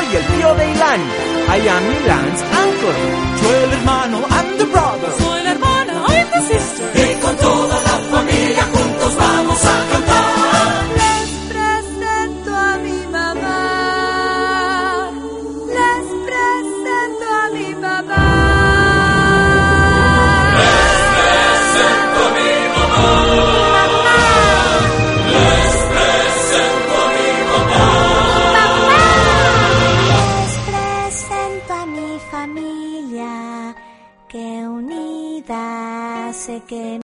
y el tío Daylan. I am Milan's uncle. Yo el hermano, I'm the brother. Soy la hermana, I'm the sister. Y con todo